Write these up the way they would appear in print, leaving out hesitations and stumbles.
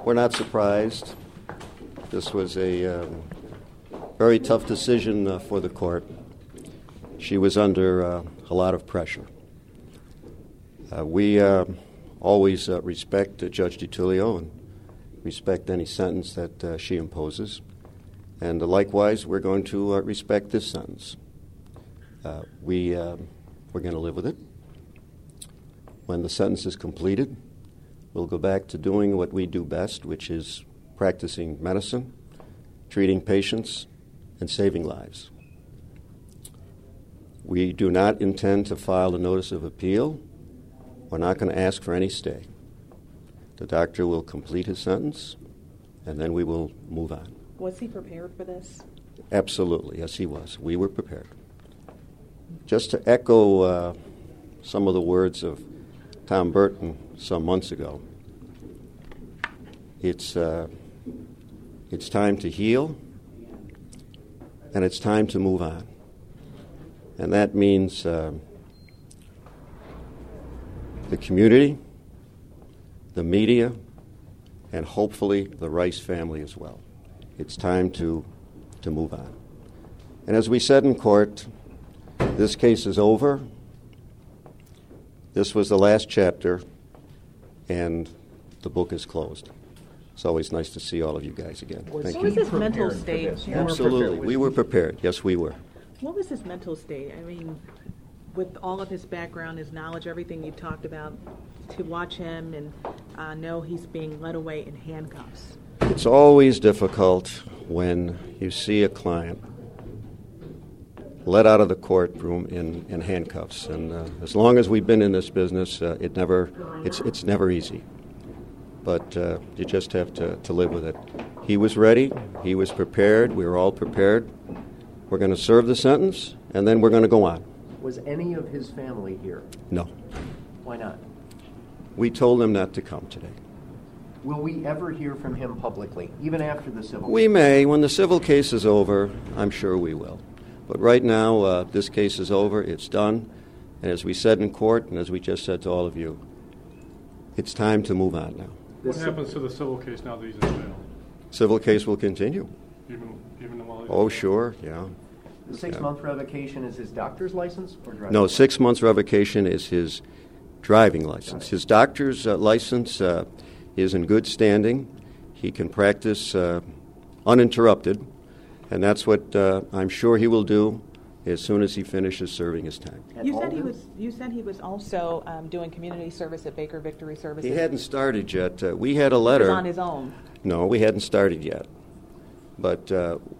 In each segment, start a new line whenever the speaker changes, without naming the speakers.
We're not surprised. This was a very tough decision for the court. She was under a lot of pressure. We always respect Judge DiTullio and respect any sentence that she imposes. And likewise, we're going to respect this sentence. We're going to live with it. When the sentence is completed, we'll go back to doing what we do best, which is practicing medicine, treating patients, and saving lives. We do not intend to file a notice of appeal. We're not going to ask for any stay. The doctor will complete his sentence, and then we will move on.
Was he prepared for this?
Absolutely, yes, he was. We were prepared. Just to echo some of the words of Tom Burton some months ago, it's time to heal, and it's time to move on. And that means the community, the media, and hopefully the Rice family as well. It's time to move on. And as we said in court, this case is over. This was the last chapter, and the book is closed. It's always nice to see all of you guys again. Thank you.
What was his mental state?
Absolutely. We were prepared. Yes, we were.
What was his mental state? I mean, with all of his background, his knowledge, everything you talked about, to watch him and know he's being led away in handcuffs.
It's always difficult when you see a client let out of the courtroom in handcuffs. And as long as we've been in this business, it's never easy. But you just have to live with it. He was ready. He was prepared. We were all prepared. We're going to serve the sentence, and then we're going to go on.
Was any of his family here?
No.
Why not?
We told him not to come today.
Will we ever hear from him publicly, even after the civil case?
We may. When the civil case is over, I'm sure we will. But right now, this case is over. It's done. And as we said in court, and as we just said to all of you, it's time to move on now.
What happens to the civil case now that he's in jail?
Civil case will continue.
Even while he's
Oh, sure, yeah.
The 6-month revocation is his doctor's license or driving?
No, 6 months revocation is his driving license. His doctor's license is in good standing. He can practice uninterrupted, and that's what I'm sure he will do as soon as he finishes serving his time.
You said he was also doing community service at Baker Victory Services.
He hadn't started yet. We had a letter.
He was on his own.
No, we hadn't started yet. But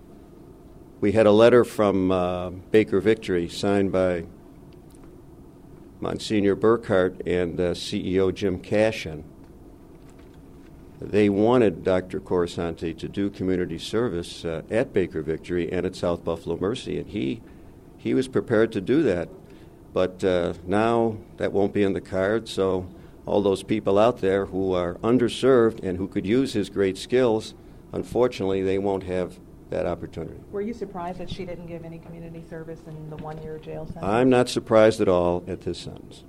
we had a letter from Baker Victory signed by Monsignor Burkhart and CEO Jim Cashin. They wanted Dr. Coruscante to do community service at Baker Victory and at South Buffalo Mercy, and he was prepared to do that. But now that won't be in the cards, so all those people out there who are underserved and who could use his great skills, unfortunately, they won't have that opportunity.
Were you surprised that she didn't give any community service in the 1-year jail sentence?
I'm not surprised at all at this sentence.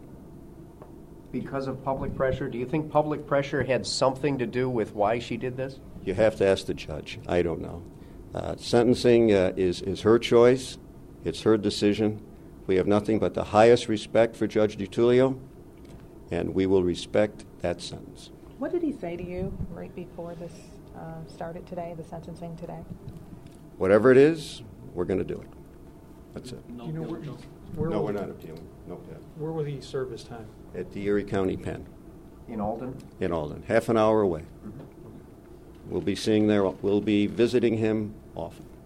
Because of public pressure? Do you think public pressure had something to do with why she did this?
You have to ask the judge. I don't know. Sentencing is her choice. It's her decision. We have nothing but the highest respect for Judge DiTullio, and we will respect that sentence.
What did he say to you right before this started today, the sentencing today?
Whatever it is, we're going to do it. That's it.
Do you know
No, we're not appealing. No,
where will he serve his time?
at the Erie County Pen.
In Alden?
In Alden, half an hour away.
Mm-hmm.
We'll be visiting him often.